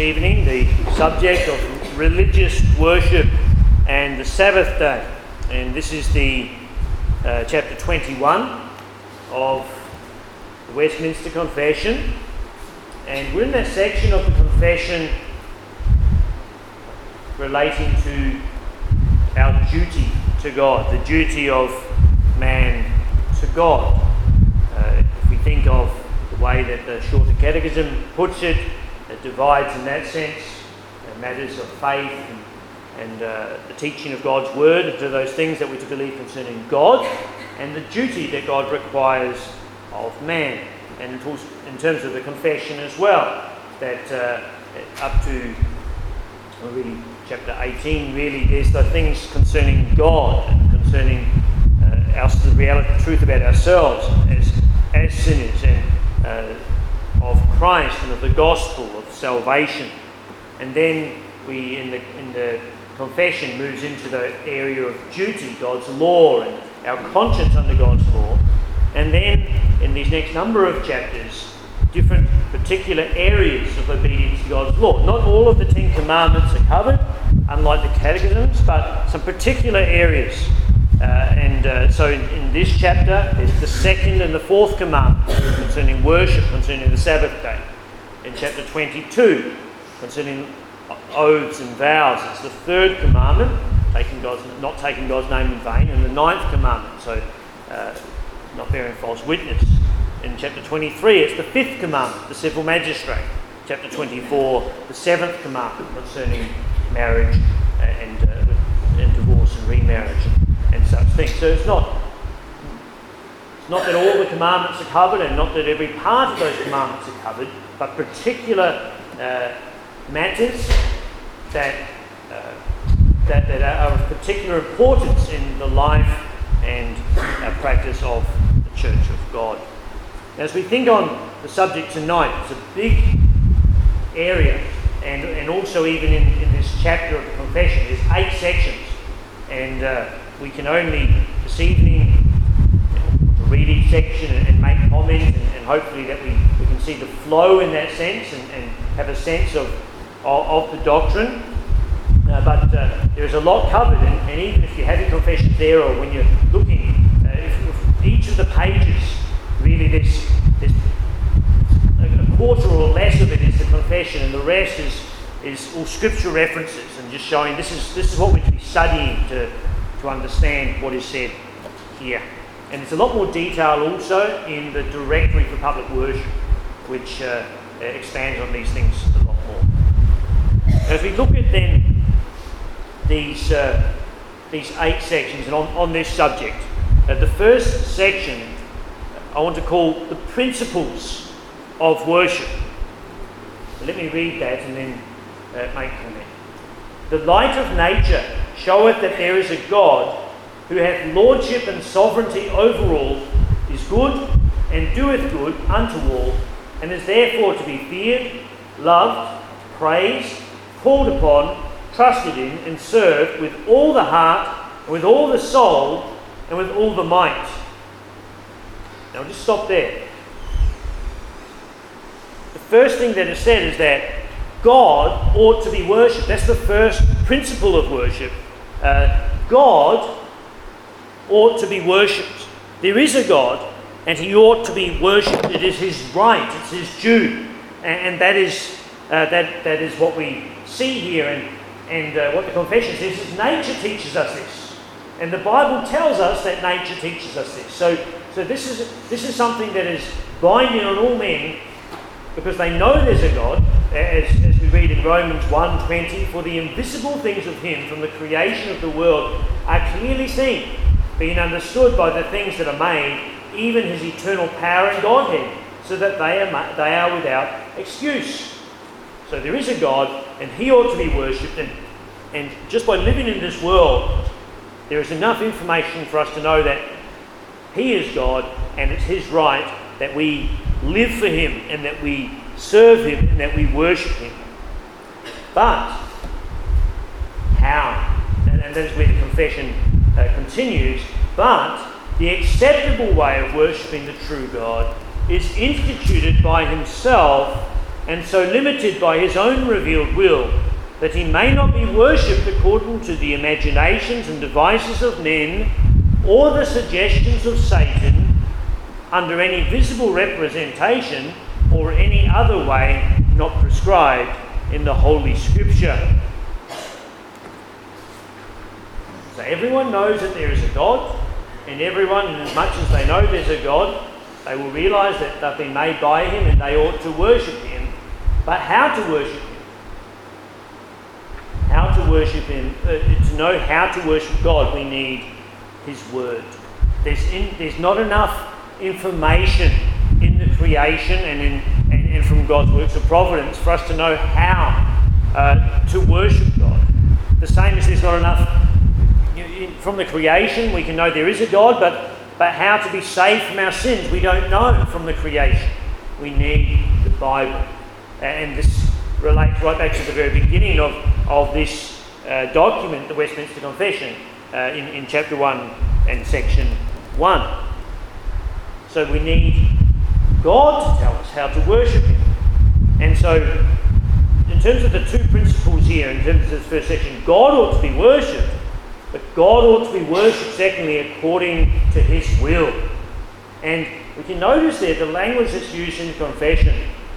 evening the subject of religious worship and the Sabbath day. And this is the chapter 21 of the Westminster Confession. And we're in that section of the confession relating to our duty to God, the duty of man to God. If we think of the way that the Shorter Catechism puts it, it divides in that sense matters of faith and the teaching of God's word into those things that we're to believe concerning God and the duty that God requires of man. And in terms of the confession as well, that up to really chapter 18, really there's the things concerning God and concerning the reality, the truth about ourselves as sinners and of Christ and of the gospel of salvation. And then we in the confession moves into the area of duty, God's law and our conscience under God's law. And then in these next number of chapters, different particular areas of obedience to God's law. Not all of the Ten Commandments are covered, unlike the catechisms, but some particular areas. So in this chapter, there's the second and the fourth commandment concerning worship, concerning the Sabbath day. In chapter 22, concerning oaths and vows, it's the third commandment, not taking God's name in vain, and the ninth commandment, so not bearing false witness. In chapter 23, it's the fifth commandment, the civil magistrate. Chapter 24, the seventh commandment concerning marriage and divorce and remarriage and such things. So it's not that all the commandments are covered and not that every part of those commandments are covered, but particular matters that are of particular importance in the life and practice of the Church of God. As we think on the subject tonight, it's a big area, and also even in this chapter of the confession, there's 8 sections, and we can only this evening read each section and make comments, and hopefully that we can see the flow in that sense and have a sense of the doctrine. But there's a lot covered, and even if you have your confession there or when you're looking, if each of the pages, really there's a quarter or less of it is the confession, and the rest is all scripture references and just showing this is what we're to be studying to understand what is said here. And there's a lot more detail also in the Directory for Public Worship, which expands on these things a lot more. As we look at then these 8 sections and on this subject, the first section I want to call the principles of worship. So let me read that and then make comment. The light of nature showeth that there is a God who hath lordship and sovereignty over all, is good and doeth good unto all, and is therefore to be feared, loved, praised, called upon, trusted in, and served with all the heart, and with all the soul, and with all the might. Now just stop there. The first thing that is said is that God ought to be worshipped. That's the first principle of worship. God ought to be worshipped. There is a God, and he ought to be worshipped. It is his right, it's his due, and that is what we see here, and what the confession says is nature teaches us this, and the Bible tells us that nature teaches us this. So this is something that is binding on all men, because they know there's a God, as we read in Romans 1:20, for the invisible things of him from the creation of the world are clearly seen, being understood by the things that are made, even his eternal power and Godhead, so that they are without excuse. So there is a God, and he ought to be worshipped, and just by living in this world, there is enough information for us to know that he is God, and it's his right that we live for him, and that we serve him, and that we worship him. But how? And that is where the confession continues. But the acceptable way of worshipping the true God is instituted by himself and so limited by his own revealed will, that he may not be worshipped according to the imaginations and devices of men, or the suggestions of Satan, under any visible representation, or any other way not prescribed in the Holy Scripture. So everyone knows that there is a God, and everyone, in as much as they know there's a God, they will realise that they've been made by him and they ought to worship him. But how to worship him? How to worship him? To know how to worship God, we need his word. There's not enough information in the creation and from God's works of providence for us to know how to worship God. The same as there's not enough from the creation. We can know there is a God, but how to be saved from our sins, we don't know from the creation. We need the Bible. And this relates right back to the very beginning of this document, the Westminster Confession, in chapter 1 and section 1. So we need God to tell us how to worship him. And so, in terms of the two principles here, in terms of this first section, God ought to be worshipped, but God ought to be worshipped, secondly, according to his will. And we can notice there the language that's used in the confession: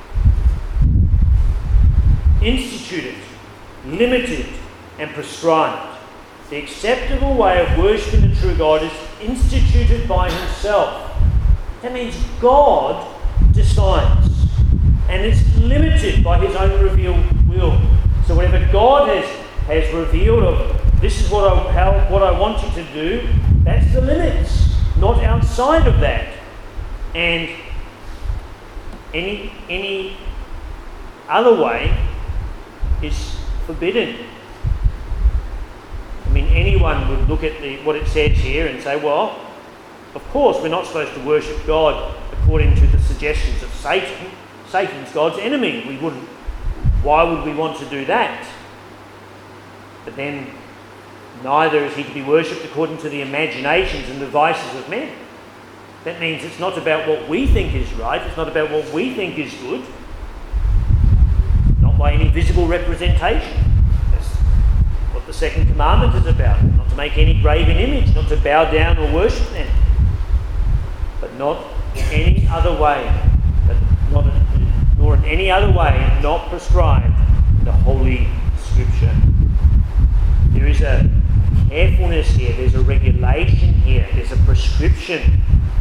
instituted, limited, and prescribed. The acceptable way of worshipping the true God is instituted by himself. That means God decides, and it's limited by his own revealed will. So whatever God has revealed of, this is what I want you to do, that's the limits, not outside of that. And any other way is forbidden. I mean, anyone would look at what it says here and say, well, of course we're not supposed to worship God according to the suggestions of Satan. Satan's God's enemy. Why would we want to do that? But then neither is he to be worshipped according to the imaginations and devices of men. That means it's not about what we think is right, it's not about what we think is good, not by any visible representation. That's what the second commandment is about, not to make any graven image, not to bow down or worship them, but not in any other way, nor in any other way not prescribed in the Holy Scripture. There is a carefulness here, there's a regulation here, there's a prescription.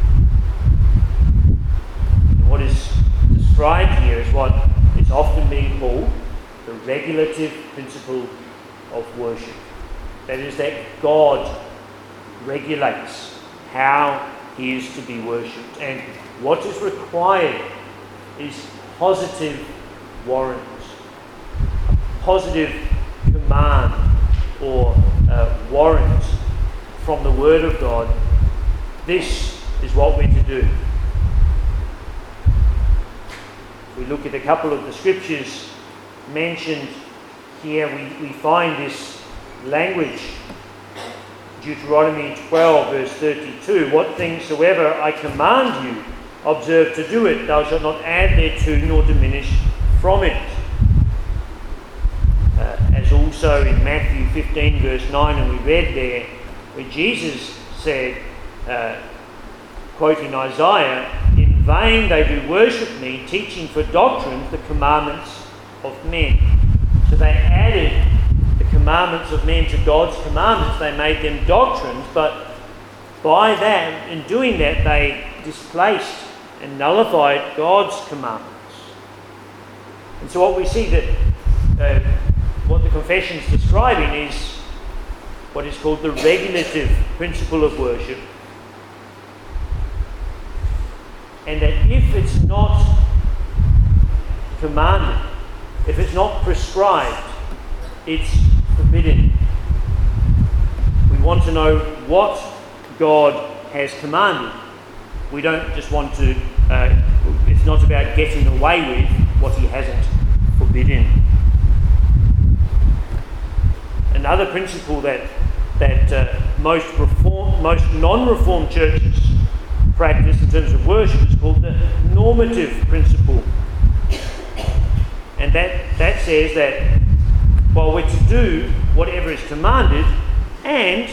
And what is described here is what is often being called the regulative principle of worship. That is, that God regulates how he is to be worshipped. And what is required is positive warrant, a positive command or warrant from the Word of God. This is what we're to do. If we look at a couple of the scriptures mentioned here, we find this language. Deuteronomy 12 verse 32, what things soever I command you, observe to do it, thou shalt not add thereto nor diminish from it. As also in Matthew 15 verse 9, and we read there, where Jesus said, quoting Isaiah, in vain they do worship me, teaching for doctrines the commandments of men. So they added the commandments of men to God's commandments. They made them doctrines, but by that, in doing that, they displaced and nullified God's commandments. And so what we see that what the confession is describing is what is called the regulative principle of worship. And that if it's not commanded, if it's not prescribed, it's forbidden. We want to know what God has commanded. We don't just want to, it's not about getting away with what he hasn't forbidden. Another principle that most non-reformed churches practice in terms of worship is called the normative principle. And that says that while we're to do whatever is commanded, and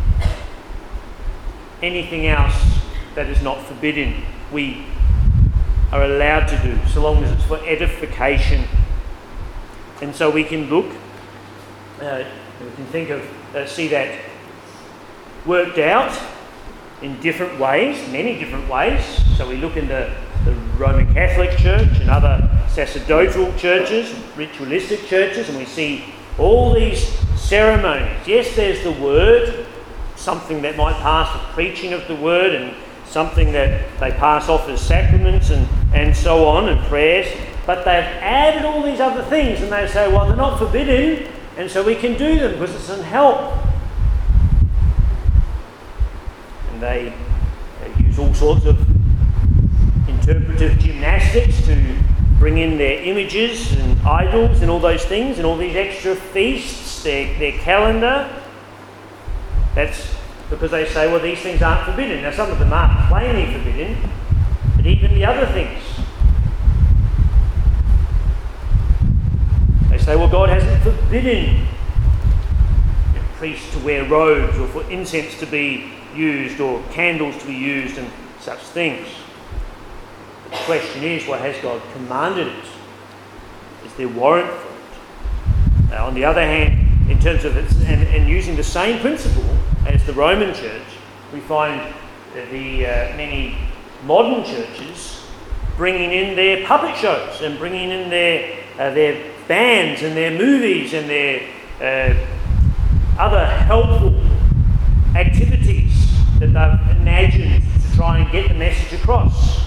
anything else that is not forbidden, we are allowed to do, so long as it's for edification. And so we can look, we can think of, see that worked out in different ways, many different ways. So we look in the Roman Catholic Church and other sacerdotal churches, ritualistic churches, and we see all these ceremonies. Yes, there's the word, something that might pass the preaching of the word, and something that they pass off as sacraments and so on, and prayers, but they've added all these other things, and they say, well, they're not forbidden, and so we can do them because it's an help. And they use all sorts of interpretive gymnastics to bring in their images and idols and all those things, and all these extra feasts, their calendar. That's because they say, well, these things aren't forbidden. Now, some of them aren't plainly forbidden, but even the other things. They say, well, God hasn't forbidden priests to wear robes, or for incense to be used, or candles to be used, and such things. The question is, well, has God commanded it? Is there warrant for it? Now, on the other hand, in terms of it, and using the same principle as the Roman Church, we find the many modern churches bringing in their puppet shows and bringing in their bands and their movies and their other helpful activities that they've imagined to try and get the message across.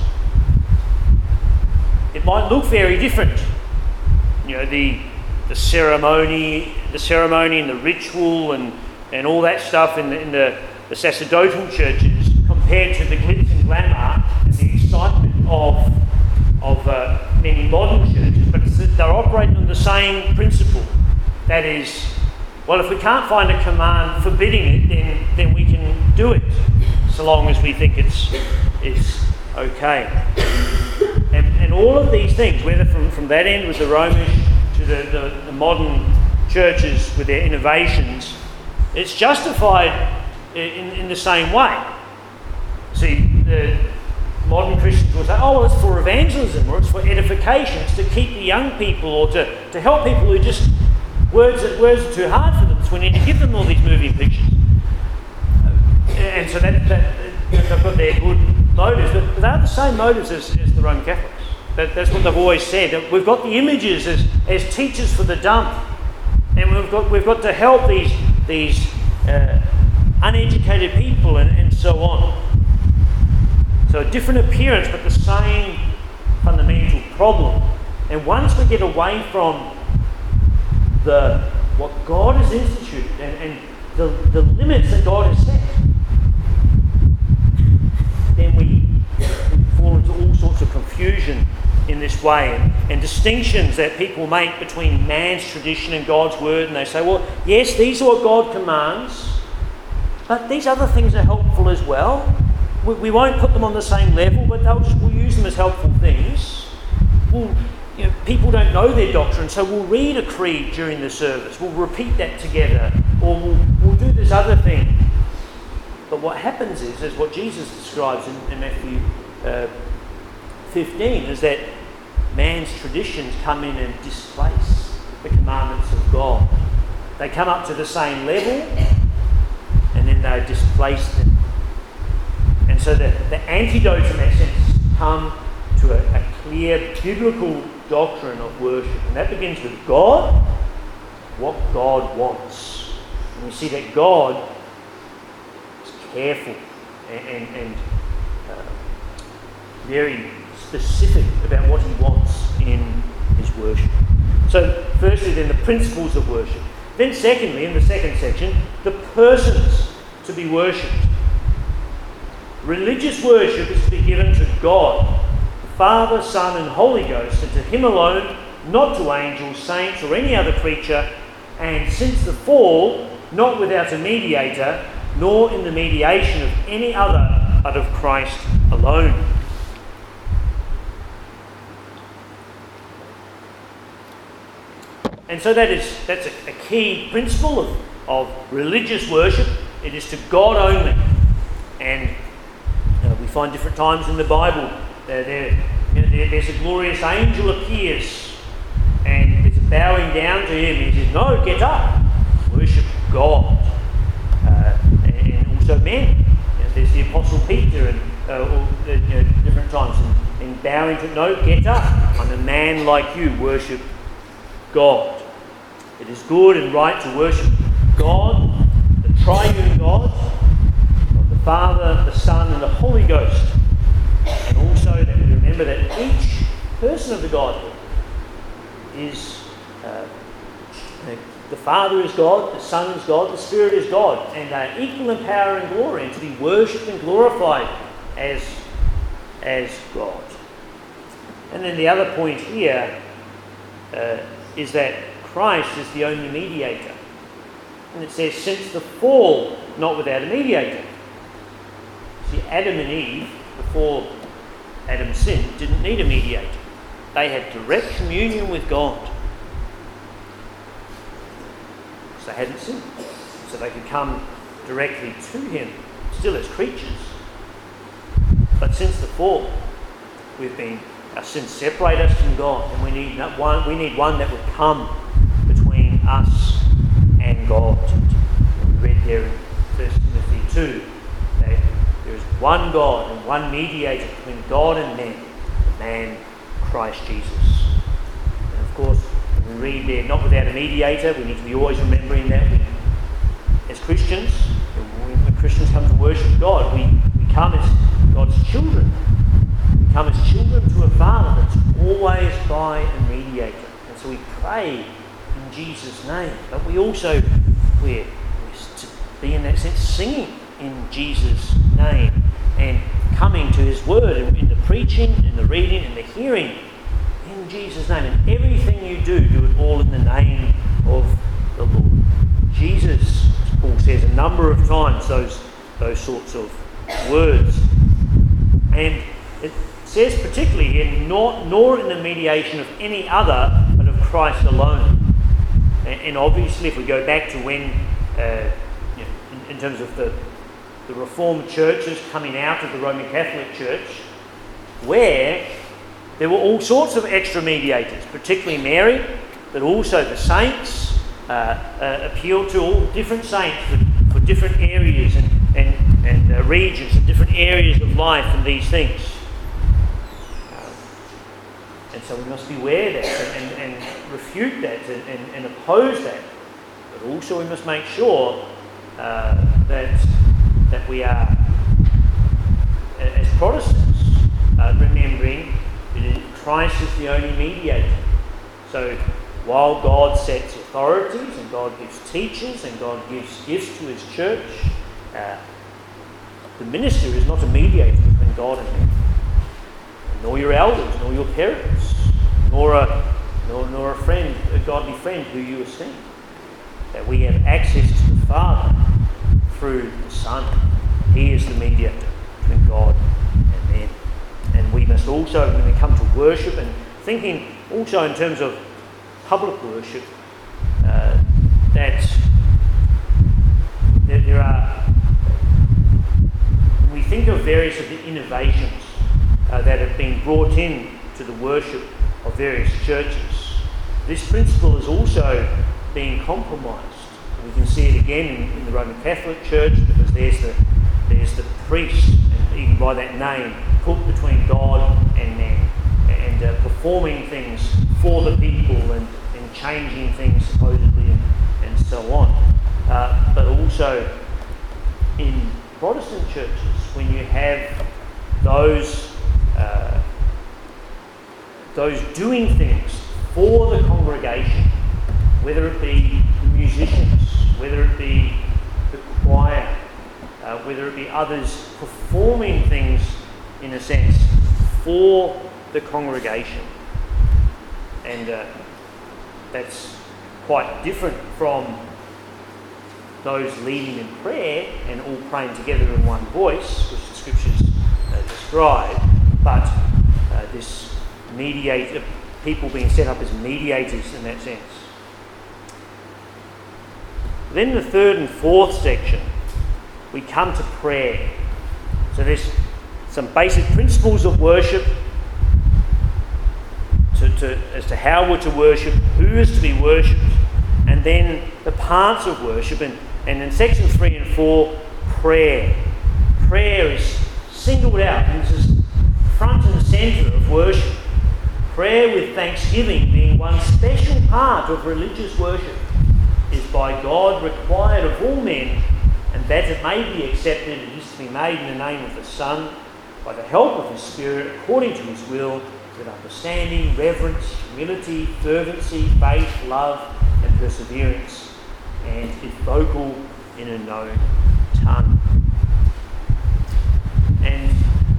It might look very different. You know, the ceremony and the ritual and all that stuff in the sacerdotal churches compared to the glitz and glamour and the excitement of many modern churches, but they're operating on the same principle. That is, well, if we can't find a command forbidding it, then we can do it, so long as we think it's okay. And all of these things, whether from that end with the Romish to the modern churches with their innovations, it's justified in the same way. See, the modern Christians will say, oh, well, it's for evangelism, or it's for edification, it's to keep the young people, or to help people who just words are too hard for them, so we need to give them all these moving pictures. And so that they've got their good motives, but they're the same motives as the Roman Catholics. That's what they've always said. We've got the images as teachers for the dumb, and we've got to help these uneducated people and so on. So a different appearance, but the same fundamental problem. And once we get away from what God has instituted and the limits that God has set, then we fall into all sorts of confusion in this way, and distinctions that people make between man's tradition and God's word, and they say, well, yes, these are what God commands, but these other things are helpful as well. We won't put them on the same level, but we'll use them as helpful things. People don't know their doctrine, so we'll read a creed during the service. We'll repeat that together, or we'll do this other thing. But what happens is what Jesus describes in Matthew 15, is that man's traditions come in and displace the commandments of God. They come up to the same level, and then they displace them. And so the antidote in that sense come to a clear biblical doctrine of worship. And that begins with God, what God wants. And we see that God is careful and very specific about what he wants in his worship. So firstly then the principles of worship. Then secondly, in the second section, the persons to be worshipped. Religious worship is to be given to God, the Father, Son and Holy Ghost, and to him alone, not to angels, saints or any other creature, and since the fall, not without a mediator, nor in the mediation of any other but of Christ alone. And so that's a key principle of religious worship. It is to God only. And we find different times in the Bible there's a glorious angel appears and there's a bowing down to him. He says, no, get up, worship God. And also men. There's the Apostle Peter and different times and bowing to, no, get up. I'm a man like you, worship God. It is good and right to worship God, the triune God, the Father, the Son, and the Holy Ghost. And also that we remember that each person of the Godhead is the Father is God, the Son is God, the Spirit is God, and they are equal in power and glory, and to be worshipped and glorified as God. And then the other point here is that Christ is the only mediator. And it says, since the fall, not without a mediator. See, Adam and Eve, before Adam sinned, didn't need a mediator. They had direct communion with God. Because they hadn't sinned. So they could come directly to him, still as creatures. But since the fall, our sins separate us from God, and we need one that would come between us and God. We read there in 1 Timothy 2 that there is one God and one mediator between God and men, the man Christ Jesus. And of course, when we read there, not without a mediator, we need to be always remembering that as Christians, when Christians come to worship God, we come as God's children. We come as children to a Father that's always by a mediator. And so we pray in Jesus' name. But we also, we're to be in that sense singing in Jesus' name and coming to his word in the preaching, in the reading, in the hearing in Jesus' name. And everything you do it all in the name of the Lord. Jesus, as Paul says a number of times, those sorts of words. And it says particularly here, nor in the mediation of any other, but of Christ alone. And obviously, if we go back to when, in terms of the Reformed churches coming out of the Roman Catholic Church, where there were all sorts of extra mediators, particularly Mary, but also the saints appealed to all different saints for different areas and regions and different areas of life and these things. And so we must beware that and refute that and oppose that. But also we must make sure that we are, as Protestants, remembering that Christ is the only mediator. So while God sets authorities and God gives teachers and God gives gifts to his church, the minister is not a mediator between God and man, nor your elders, nor your parents, nor a friend, a godly friend who you esteem. That we have access to the Father through the Son. He is the mediator between God and man. And we must also, when we come to worship, and thinking also in terms of public worship, that there are, when we think of various of the innovations that have been brought in to the worship of various churches, this principle is also being compromised. We can see it again in the Roman Catholic Church, because there's the priest, and even by that name, put between God and man, and performing things for the people and changing things supposedly and so on. But also in Protestant churches, when you have those doing things for the congregation, whether it be the musicians, whether it be the choir, whether it be others performing things in a sense for the congregation. And that's quite different from those leading in prayer and all praying together in one voice, which the scriptures describe, but this mediator, people being set up as mediators in that sense. Then the third and fourth section, we come to prayer. So there's some basic principles of worship as to how we're to worship, who is to be worshipped, and then the parts of worship. And in sections 3 and 4, prayer. Prayer is singled out, and this is front and centre of worship. Prayer with thanksgiving being one special part of religious worship is by God required of all men, and that it may be accepted, it is to be made in the name of the Son, by the help of the Spirit, according to his will, with understanding, reverence, humility, fervency, faith, love, and perseverance, and is vocal in a known tongue. And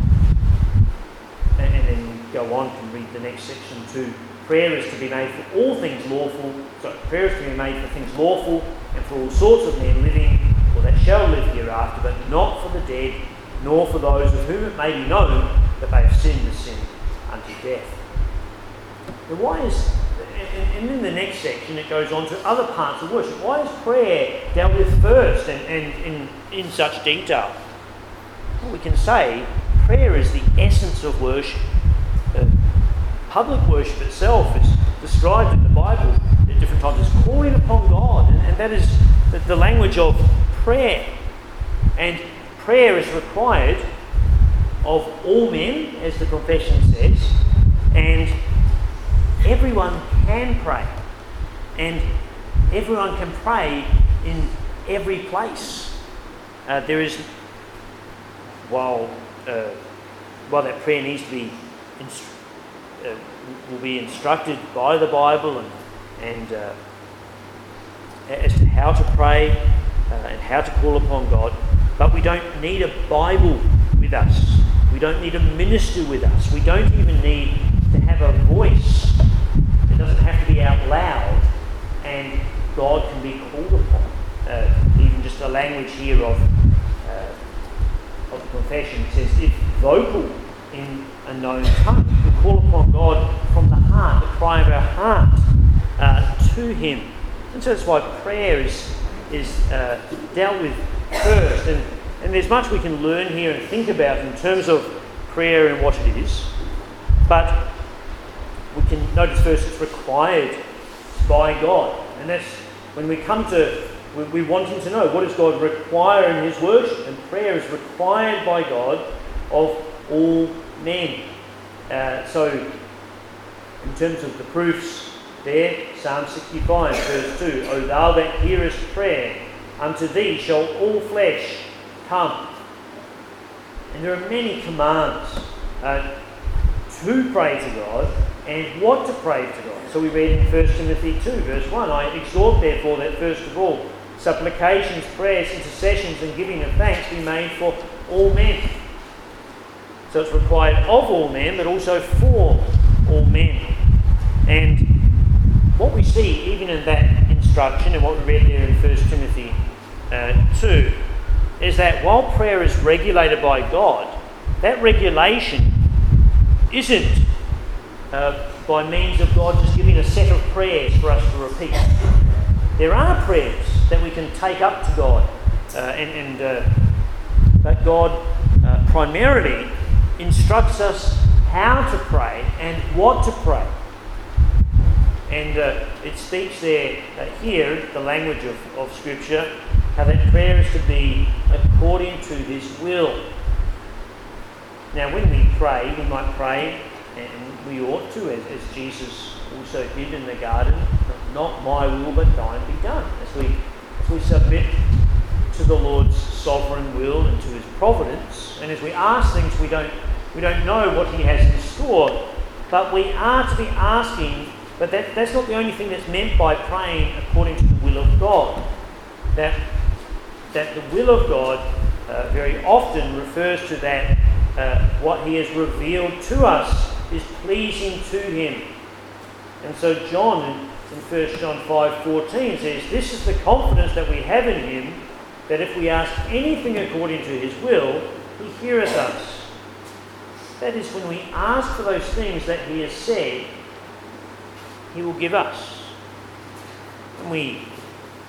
then go on and read the next section too. Prayer is to be made for all things lawful. So prayer is to be made for things lawful and for all sorts of men living, or that shall live hereafter, but not for the dead, nor for those of whom it may be known that they have sinned a sin unto death. And why is, and in the next section it goes on to other parts of worship. Why is prayer dealt with first and in such detail? Well, we can say prayer is the essence of worship. Public worship itself is described in the Bible at different times as calling upon God, and that is the language of prayer. And prayer is required of all men, as the confession says, and everyone can pray. And everyone can pray in every place. There is, while that prayer needs to be will be instructed by the Bible and as to how to pray and how to call upon God, but we don't need a Bible with us. We don't need a minister with us. We don't even need to have a voice. It doesn't have to be out loud, and God can be called upon. Even just a language here of the confession says, if vocal in a known tongue, we call upon God from the heart, the cry of our heart to Him. And so that's why prayer is dealt with first. And there's much we can learn here and think about in terms of prayer and what it is. But we can notice first it's required by God. And that's when we come to, we wanting to know what does God require in His worship. And prayer is required by God of all men. So in terms of the proofs there, Psalm 65 verse 2, O thou that hearest prayer, unto thee shall all flesh come. And there are many commands to pray to God and what to pray to God. So we read in 1 Timothy 2 verse 1, I exhort therefore that first of all supplications, prayers, intercessions and giving of thanks be made for all men. So it's required of all men, but also for all men. And what we see, even in that instruction, and what we read there in 1 Timothy 2, is that while prayer is regulated by God, that regulation isn't by means of God just giving a set of prayers for us to repeat. There are prayers that we can take up to God, but God primarily instructs us how to pray and what to pray. And it speaks there, here, the language of Scripture, how that prayer is to be according to His will. Now, when we pray, we might pray, and we ought to, as Jesus also did in the garden, not my will but thine be done. As we submit to the Lord's sovereign will and to His providence, and as we ask things we don't know what He has in store, but we are to be asking. But that's not the only thing that's meant by praying according to the will of God. That the will of God very often refers to that what He has revealed to us is pleasing to Him. And so John in 1 John 5:14 says, this is the confidence that we have in Him, that if we ask anything according to His will, He heareth us. That is, when we ask for those things that He has said, He will give us. And we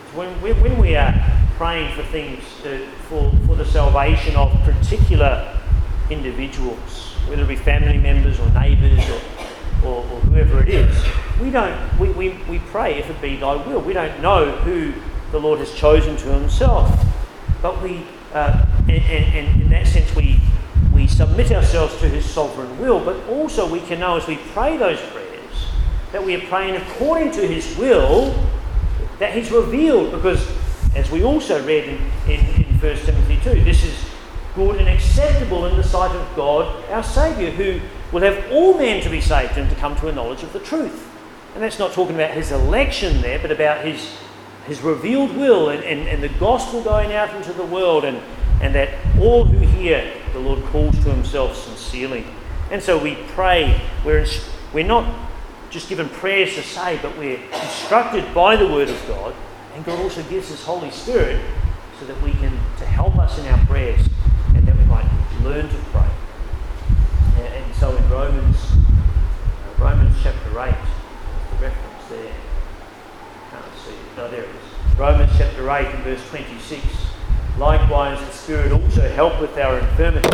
When we are praying for things, for the salvation of particular individuals, whether it be family members or neighbours or whoever it is, we pray, if it be thy will. We don't know who the Lord has chosen to himself, but we, and in that sense, we submit ourselves to his sovereign will, but also we can know as we pray those prayers that we are praying according to his will that he's revealed, because as we also read in 1 Timothy 2, this is good and acceptable in the sight of God our Saviour, who will have all men to be saved and to come to a knowledge of the truth. And that's not talking about his election there, but about his revealed will and the gospel going out into the world, and that all who hear the Lord calls to himself sincerely. And so we pray. We're not just given prayers to say, but we're instructed by the Word of God, and God also gives his Holy Spirit so that we can, to help us in our prayers, and that we might learn to pray. And so in Romans chapter 8, the reference there, can't see it, no, there it is. Romans chapter 8 and verse 26, likewise the Spirit also helpeth our infirmity.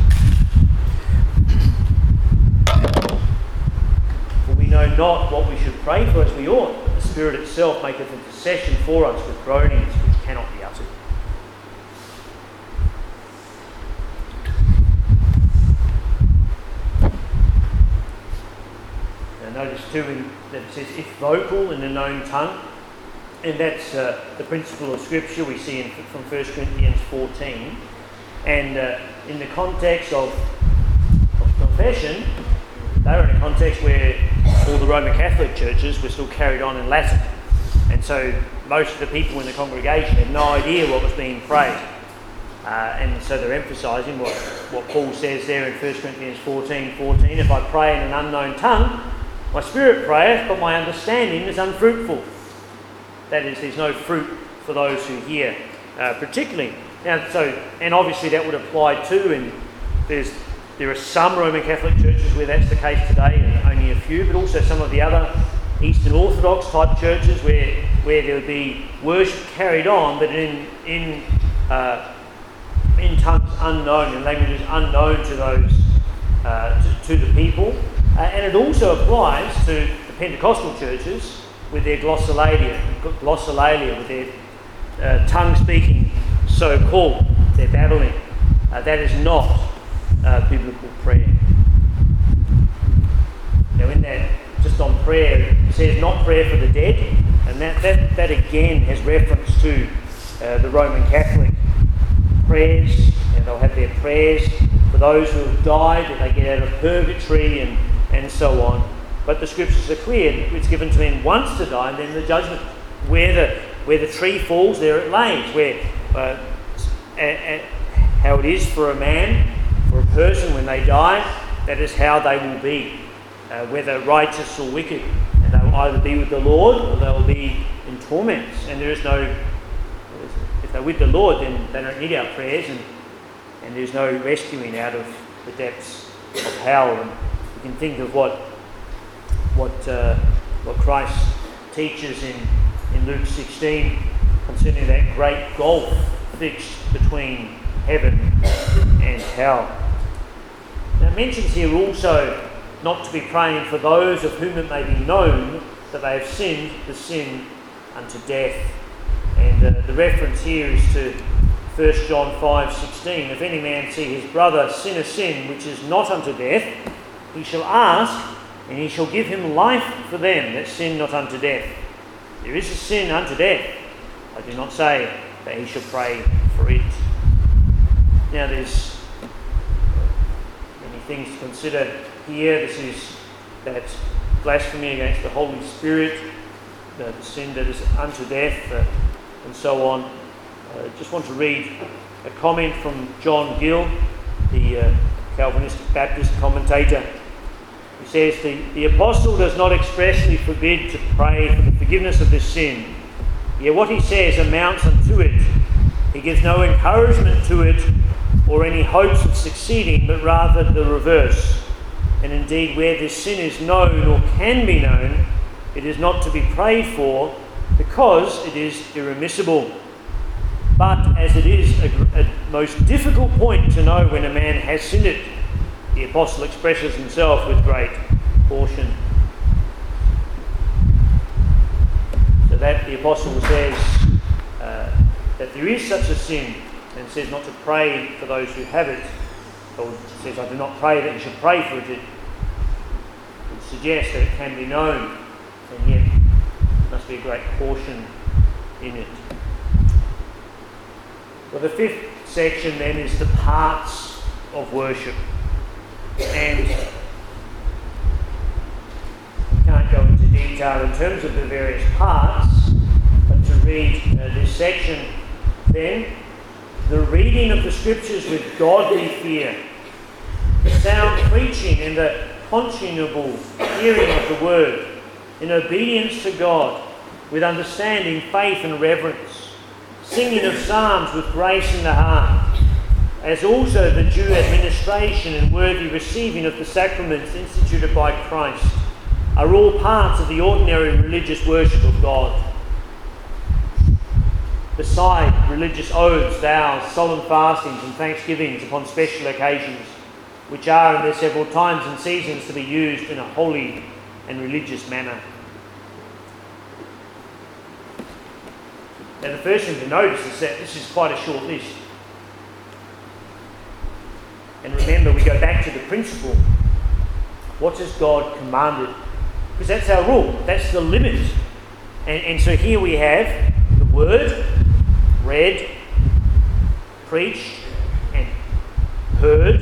For we know not what we should pray for as we ought, but the Spirit itself maketh intercession for us with groanings which cannot be uttered. Notice too that it says, if vocal in a known tongue, and that's the principle of Scripture we see from 1 Corinthians 14. And in the context of confession, they were in a context where all the Roman Catholic churches were still carried on in Latin. And so most of the people in the congregation had no idea what was being prayed. And so they're emphasising what Paul says there in 1 Corinthians 14, if I pray in an unknown tongue, my spirit prayeth, but my understanding is unfruitful. That is, there's no fruit for those who hear, particularly. Now, and obviously that would apply too, and there are some Roman Catholic churches where that's the case today, and only a few, but also some of the other Eastern Orthodox type churches where there would be worship carried on, but in tongues unknown, in languages unknown to those to the people. And it also applies to the Pentecostal churches with their glossolalia, with their tongue-speaking so-called, their babbling. That is not biblical prayer. Now in that, just on prayer, it says not prayer for the dead, and that again has reference to the Roman Catholic prayers, and they'll have their prayers for those who have died, that they get out of purgatory and so on. But the Scriptures are clear. It's given to men once to die, and then the judgment. Where the tree falls, there it lays. How it is for a man, for a person when they die, that is how they will be, whether righteous or wicked. And they will either be with the Lord or they will be in torments. And there is no, if they're with the Lord, then they don't need our prayers, and there's no rescuing out of the depths of hell. And you can think of what Christ teaches in Luke 16 concerning that great gulf fixed between heaven and hell. Now it mentions here also not to be praying for those of whom it may be known that they have sinned the sin unto death. And the reference here is to 1 John 5:16. If any man see his brother sin a sin which is not unto death, he shall ask, and he shall give him life for them that sin not unto death. There is a sin unto death. I do not say that he shall pray for it. Now there's many things to consider here. This is that blasphemy against the Holy Spirit, the sin that is unto death, and so on. I just want to read a comment from John Gill, the Calvinistic Baptist commentator. He says, the apostle does not expressly forbid to pray for the forgiveness of this sin, yet what he says amounts unto it. He gives no encouragement to it or any hopes of succeeding, but rather the reverse. And indeed, where this sin is known or can be known, it is not to be prayed for, because it is irremissible. But as it is a most difficult point to know when a man has sinned it, the apostle expresses himself with great caution. So that the apostle says that there is such a sin, and says not to pray for those who have it, or says, I do not pray that you should pray for it. It would suggest that it can be known, and yet there must be a great caution in it. Well, the fifth section then is the parts of worship. And we can't go into detail in terms of the various parts, but to read this section, then the reading of the Scriptures with godly fear, the sound preaching and the conscionable hearing of the Word, in obedience to God, with understanding, faith and reverence, singing of psalms with grace in the heart, as also the due administration and worthy receiving of the sacraments instituted by Christ, are all parts of the ordinary religious worship of God. Beside religious oaths, vows, solemn fastings and thanksgivings upon special occasions, which are in their several times and seasons to be used in a holy and religious manner. Now the first thing to notice is that this is quite a short list. And remember, we go back to the principle. What has God commanded? Because that's our rule. That's the limit. And so here we have the Word read, preached and heard,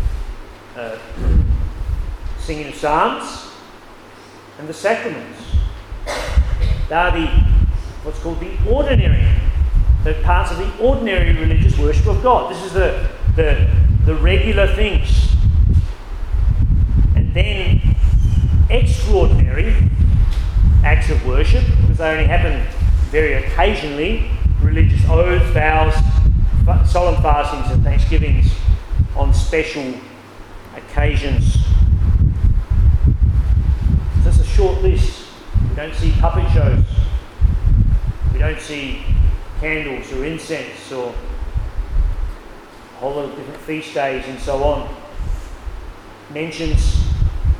singing of psalms, and the sacraments. They are what's called the ordinary, the parts of the ordinary religious worship of God. This is the regular things. And then extraordinary acts of worship, because they only happen very occasionally, religious oaths, vows, solemn fastings and thanksgivings on special occasions. So that's a short list. We don't see puppet shows. We don't see candles or incense or a whole lot of different feast days and so on. Mentions,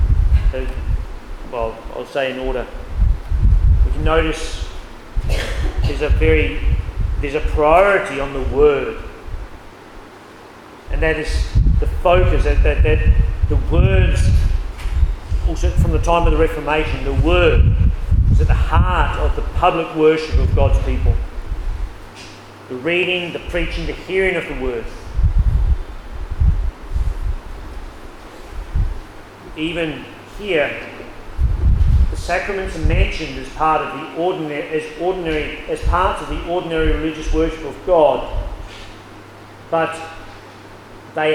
I'll say in order. We can notice there's a priority on the Word, and that is the focus, that the words, also from the time of the Reformation, the Word is at the heart of the public worship of God's people. The reading, the preaching, the hearing of the Word. Even here, the sacraments are mentioned as part of the ordinary, as parts of the ordinary religious worship of God, but they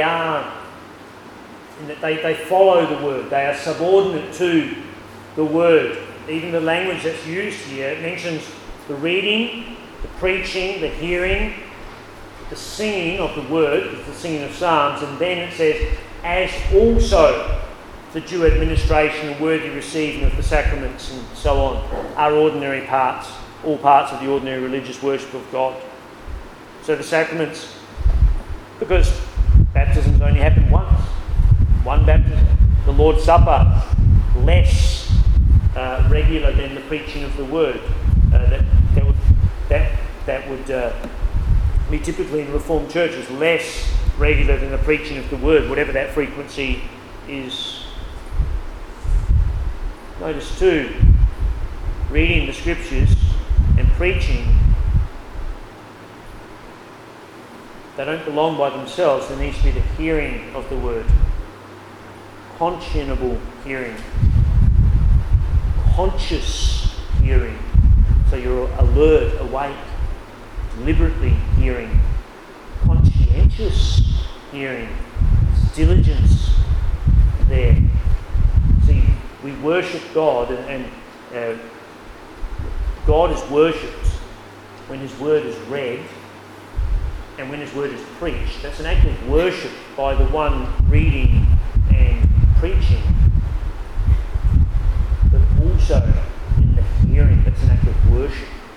follow the Word. They are subordinate to the Word. Even the language that's used here, it mentions the reading, the preaching, the hearing, the singing of the Word, the singing of psalms, and then it says, as also the due administration and worthy receiving of the sacraments and so on, are ordinary parts, all parts of the ordinary religious worship of God. So the sacraments, because baptisms only happen once, one baptism. The Lord's Supper, less regular than the preaching of the Word. That would be typically in Reformed churches, less regular than the preaching of the Word, whatever that frequency is. Notice too, reading the Scriptures and preaching, they don't belong by themselves. There needs to be the hearing of the Word. Conscionable hearing. Conscious hearing. So you're alert, awake, deliberately hearing. Conscientious hearing. Diligence there. See, we worship God, and God is worshipped when His Word is read and when His Word is preached. That's an act of worship by the one reading and preaching. But also in the hearing, that's an act of worship.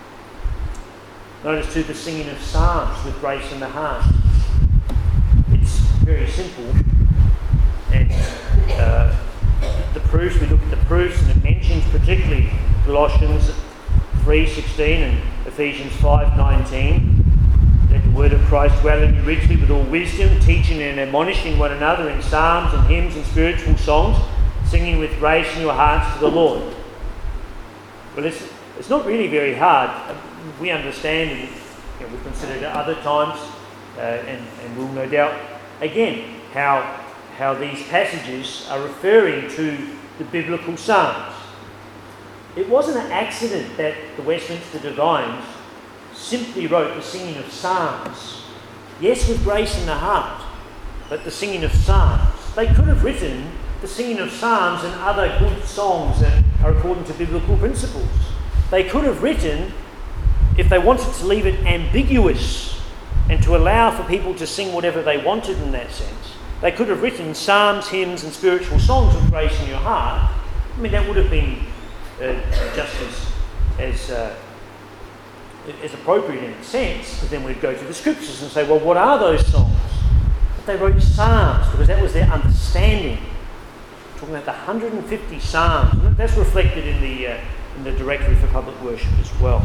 Notice too the singing of psalms with grace in the heart. It's very simple, and the proofs, we look at the proofs, and it mentions particularly Colossians 3:16 and Ephesians 5:19. Let the word of Christ dwell in you richly with all wisdom, teaching and admonishing one another in psalms and hymns and spiritual songs, singing with grace in your hearts to the Lord. Well, it's not really very hard. We understand, and we've considered it other times, and we'll no doubt again how these passages are referring to the biblical psalms. It wasn't an accident that the Westminster Divines simply wrote the singing of psalms. Yes, with grace in the heart, but the singing of psalms. They could have written the singing of psalms and other good songs that are according to biblical principles. They could have written, if they wanted to leave it ambiguous and to allow for people to sing whatever they wanted in that sense, they could have written psalms, hymns and spiritual songs with grace in your heart. I mean, that would have been just as appropriate in a sense, because then we'd go to the scriptures and say, well, what are those songs? But they wrote psalms because that was their understanding. Talking about the 150 psalms, and that's reflected in the Directory for Public Worship as well.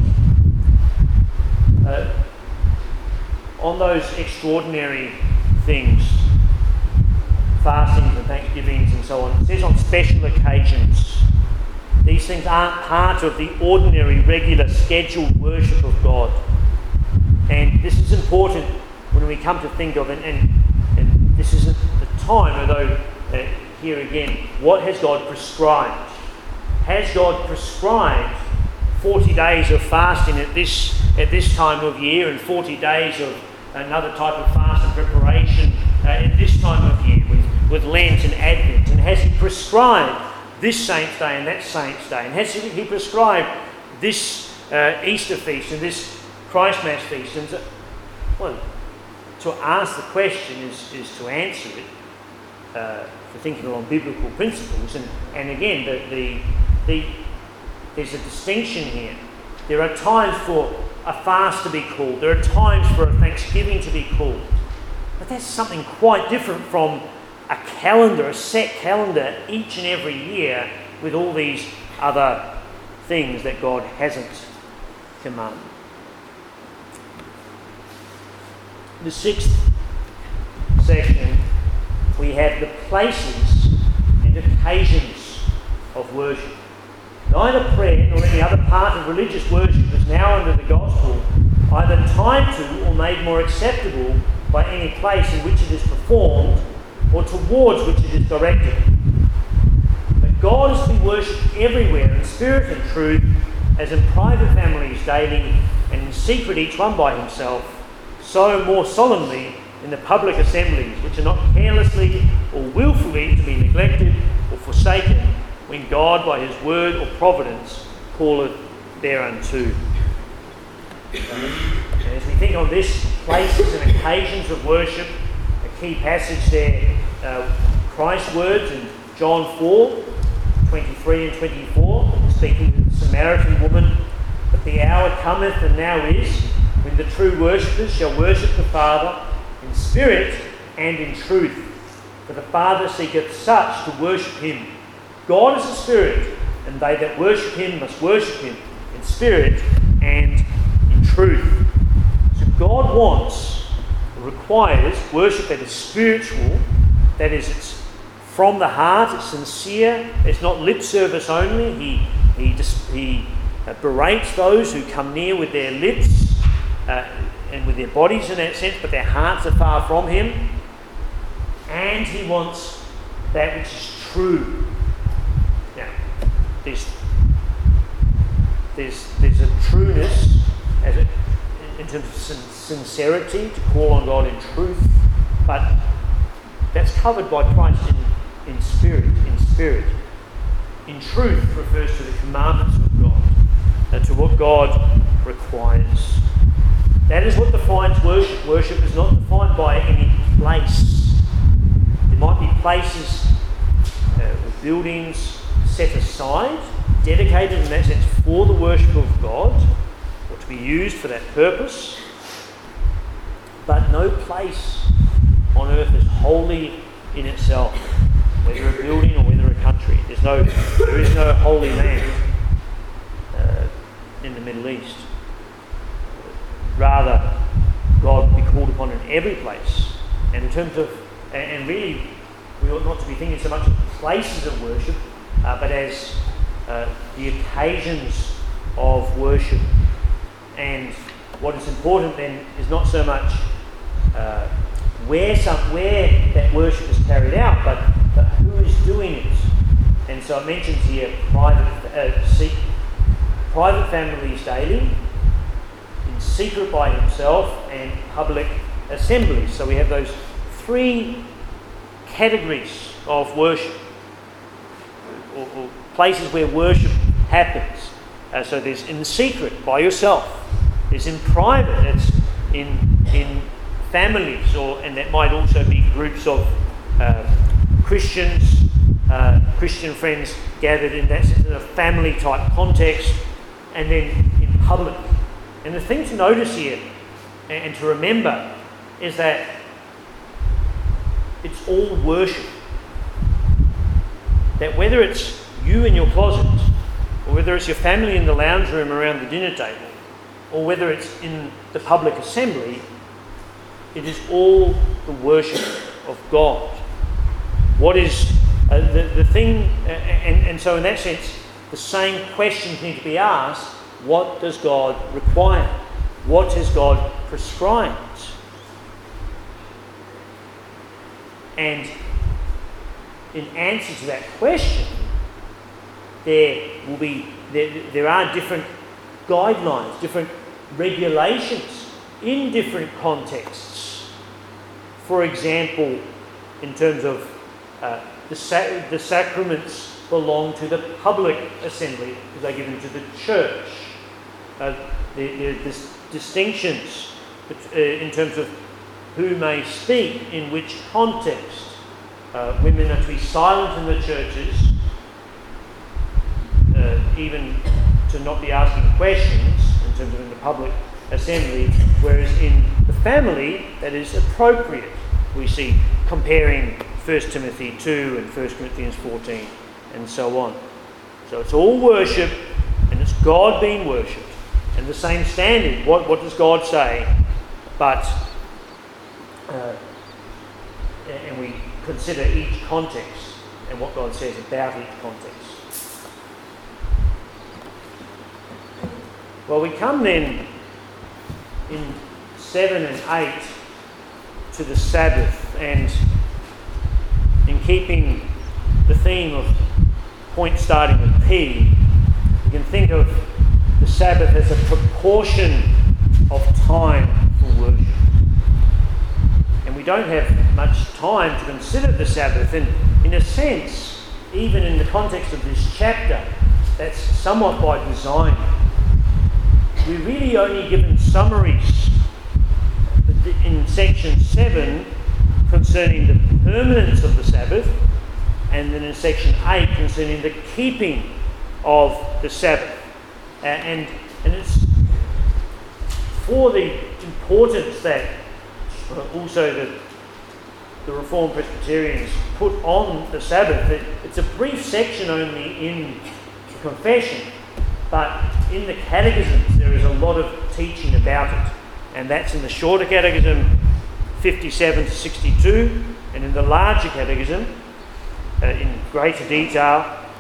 On those extraordinary things, fastings and thanksgivings and so on, it says on special occasions. These things aren't part of the ordinary, regular, scheduled worship of God. And this is important when we come to think of, and this isn't the time, although here again, what has God prescribed? Has God prescribed 40 days of fasting at this time of year, and 40 days of another type of fast and preparation at this time of year with Lent and Advent? And has He prescribed this Saint's Day and that Saint's Day? And has He prescribed this Easter feast and this Christmas feast? And to ask the question is to answer it for thinking along biblical principles. And again, there's a distinction here. There are times for a fast to be called. There are times for a thanksgiving to be called. But that's something quite different from a calendar, a set calendar each and every year with all these other things that God hasn't commanded. The sixth section, we have the places and occasions of worship. Neither prayer nor any other part of religious worship is now under the gospel either tied to or made more acceptable by any place in which it is performed or towards which it is directed. But God is to be worshipped everywhere in spirit and truth, as in private families daily, and in secret each one by himself, so more solemnly in the public assemblies, which are not carelessly or willfully to be neglected or forsaken, when God by his word or providence calleth thereunto. And as we think on this, places and occasions of worship, a key passage there, Christ's words in John 4:23 and 24, speaking to the Samaritan woman, "But the hour cometh, and now is, when the true worshippers shall worship the Father in spirit and in truth. For the Father seeketh such to worship him. God is a spirit, and they that worship him must worship him in spirit and in truth." So God wants, requires worship that is spiritual, that is, it's from the heart, it's sincere, it's not lip service only. He berates those who come near with their lips and with their bodies in that sense, but their hearts are far from him. And he wants that which is true. Now, there's a trueness in terms of sincerity, to call on God in truth, but that's covered by Christ in spirit. In truth refers to the commandments of God, to what God requires. That is what defines worship. Worship is not defined by any place. There might be places or buildings set aside, dedicated in that sense for the worship of God, or to be used for that purpose. But no place on earth is holy in itself, whether a building or whether a country. There is no holy land in the Middle East. Rather, God will be called upon in every place. And in terms of, and really, we ought not to be thinking so much of places of worship, but as the occasions of worship. And what is important then is not so much where that worship is carried out, but who is doing it. And so it mentions here private families daily, in secret by himself, and public assemblies. So we have those three categories of worship, or places where worship happens. So there's in secret by yourself. There's in private. It's in families, and that might also be groups of Christians, Christian friends gathered in that sense, in a family type context, and then in public. And the thing to notice here and to remember is that it's all worship. That whether it's you in your closet, or whether it's your family in the lounge room around the dinner table, or whether it's in the public assembly, it is all the worship of God. What is the thing, and so in that sense, the same questions need to be asked. What does God require? What has God prescribed? And in answer to that question, there are different guidelines, different regulations in different contexts. For example, in terms of the sacraments belong to the public assembly because they're given to the church. There are distinctions in terms of who may speak in which context. Women are to be silent in the churches, even to not be asking questions in terms of in the public assembly, whereas in the family that is appropriate. We see comparing 1 Timothy 2 and 1 Corinthians 14 and so on. So it's all worship, and it's God being worshipped, and the same standard. What does God say? But and we consider each context and what God says about each context. Well, we come then in 7 and 8 to the Sabbath, and in keeping the theme of point starting with P, you can think of the Sabbath as a proportion of time for worship. And we don't have much time to consider the Sabbath, and in a sense, even in the context of this chapter, that's somewhat by design. We're really only given summaries in section 7 concerning the permanence of the Sabbath, and then in section 8 concerning the keeping of the Sabbath. And it's for the importance that also the Reformed Presbyterians put on the Sabbath. It's a brief section only in the Confession, but in the Catechisms there is a lot of teaching about it. And that's in the shorter Catechism 57 to 62, and in the larger Catechism, in greater detail,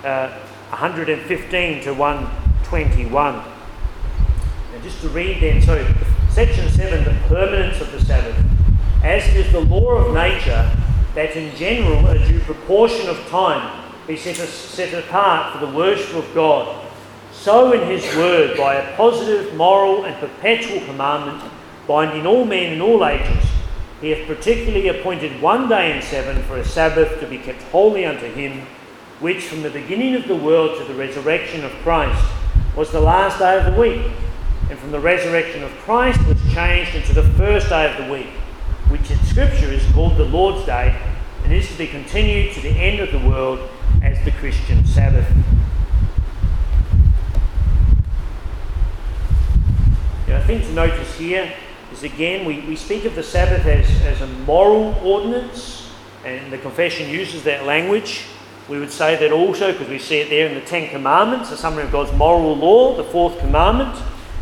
115 to 121. And just to read then, so section 7, the permanence of the Sabbath. As it is the law of nature that in general a due proportion of time be set apart for the worship of God, so in his word, by a positive, moral and perpetual commandment, binding all men in all ages, he hath particularly appointed one day in 7 for a Sabbath to be kept holy unto him, which from the beginning of the world to the resurrection of Christ was the last day of the week, and from the resurrection of Christ was changed into the first day of the week, which in Scripture is called the Lord's Day, and is to be continued to the end of the world as the Christian Sabbath. thing to notice here is, again, we speak of the Sabbath as a moral ordinance, and the confession uses that language. We would say that also because we see it there in the Ten Commandments, a summary of God's moral law, the fourth commandment.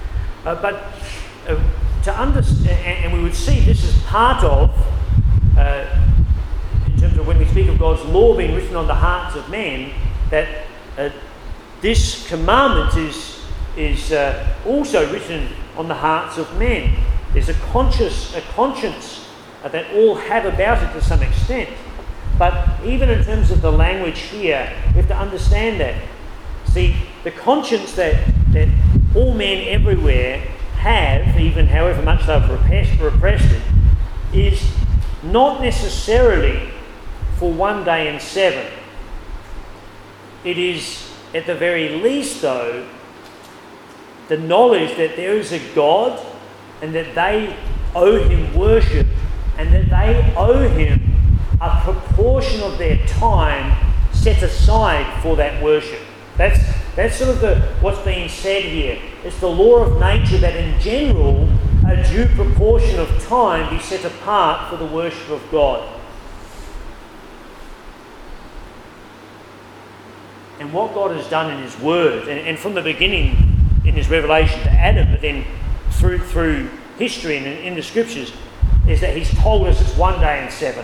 To understand, and we would see this as part of, in terms of when we speak of God's law being written on the hearts of men, that this commandment is also written on the hearts of men. There's a conscience that all have about it to some extent. But even in terms of the language here, we have to understand that. See, the conscience that all men everywhere have, even however much they've repressed it, is not necessarily for one day in seven. It is, at the very least though, the knowledge that there is a God and that they owe him worship and that they owe him a proportion of their time set aside for that worship. That's sort of what's being said here. It's the law of nature that in general a due proportion of time be set apart for the worship of God. And what God has done in his word, and from the beginning in his revelation to Adam, but then through history and in the scriptures, is that he's told us it's one day in seven.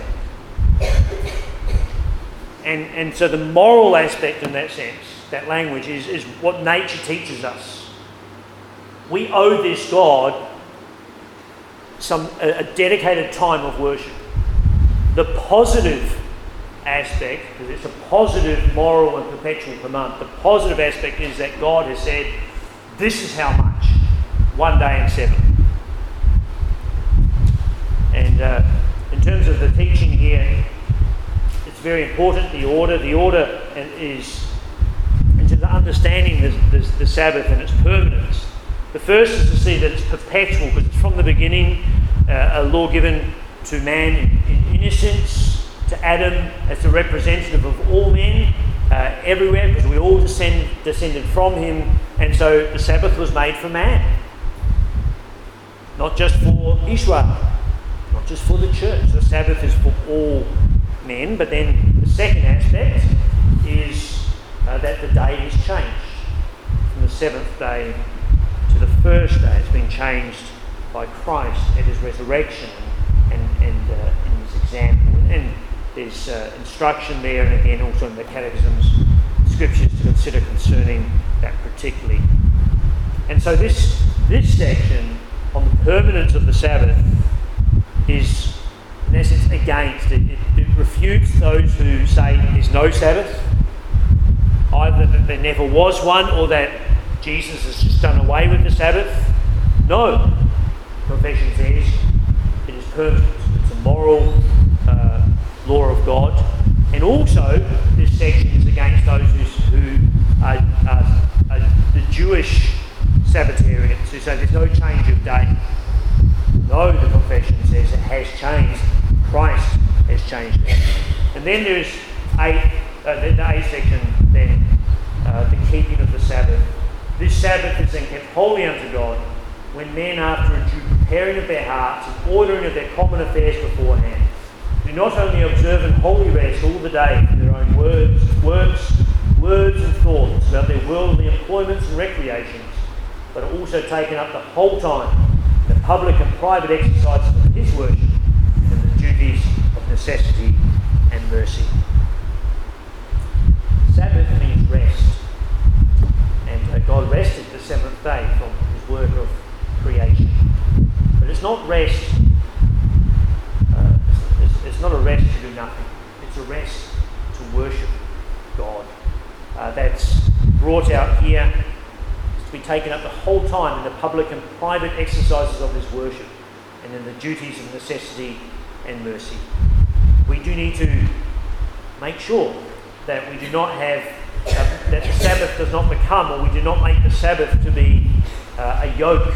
And so the moral aspect in that sense, that language, is what nature teaches us. We owe this God a dedicated time of worship. The positive aspect, because it's a positive moral and perpetual command, the positive aspect is that God has said, this is how much, one day in seven. And in terms of the teaching here, it's very important, the order is into the understanding the Sabbath and its permanence. The first is to see that it's perpetual, because it's from the beginning a law given to man in innocence, to Adam as the representative of all men everywhere, because we all descended from him, and so the Sabbath was made for man, not just for Israel, not just for the church. The Sabbath is for all men. But then the second aspect is that the day is changed from the seventh day to the first day. It's been changed by Christ at his resurrection and in his example. And there's instruction there, and again also in the Catechism's scriptures to consider concerning that particularly. And so this section on the permanence of the Sabbath is, in essence, against it. It refutes those who say there's no Sabbath, either that there never was one or that Jesus has just done away with the Sabbath. No, confession says it is permanent. It's a moral law of God. And also, this section is against those who are the Jewish Sabbatarians, who say there's no change of day. No, the confession says it has changed. Christ has changed it. And then there's the eighth section, then the keeping of the Sabbath. This Sabbath is then kept holy unto God when men, after a due preparing of their hearts and ordering of their common affairs beforehand, do not only observe and wholly rest all the day from their own works and thoughts about their worldly employments and recreations, but are also taken up the whole time in the public and private exercises of his worship and the duties of necessity and mercy. Sabbath means rest, and God rested the seventh day from his work of creation. But it's not rest. It's not a rest to do nothing. It's a rest to worship God. That's brought out here. It's to be taken up the whole time in the public and private exercises of his worship and in the duties of necessity and mercy. We do need to make sure that we do not have, that the Sabbath does not become, or we do not make the Sabbath to be a yoke,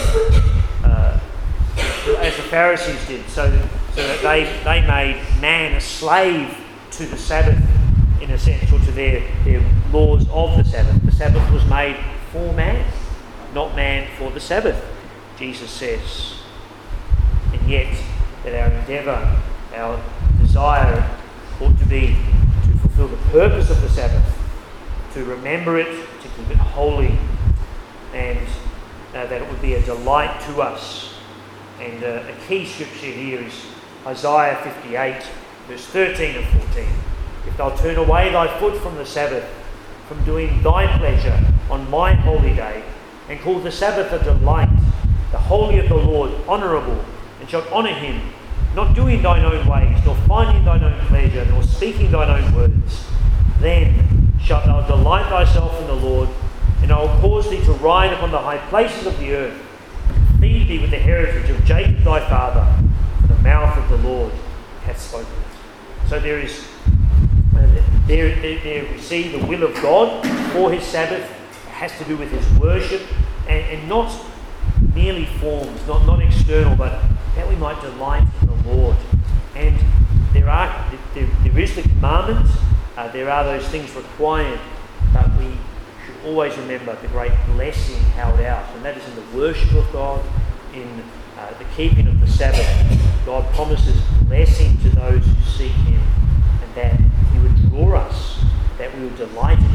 as the Pharisees did, so that they made man a slave to the Sabbath, in a sense, or to their laws of the Sabbath. The Sabbath was made for man, not man for the Sabbath. Jesus says. And yet, that our endeavour, our desire ought to be to fulfill the purpose of the Sabbath, to remember it, to keep it holy, and that it would be a delight to us. And a key scripture here is Isaiah 58, verse 13 and 14. If thou turn away thy foot from the Sabbath, from doing thy pleasure on my holy day, and call the Sabbath a delight, the holy of the Lord honourable, and shalt honour him, not doing thine own ways, nor finding thine own pleasure, nor speaking thine own words, then shalt thou delight thyself in the Lord, and I will cause thee to ride upon the high places of the earth, and feed thee with the heritage of Jacob thy father, for the mouth of the Lord hath spoken it. So there is there we see the will of God for his Sabbath. It has to do with his worship, and not merely forms, not external, but that we might delight in the Lord. And there is the commandment, there are those things required, but we should always remember the great blessing held out, and that is in the worship of God, in the keeping of the Sabbath. God promises blessing to those who seek him, and that he would draw us, that we would delight in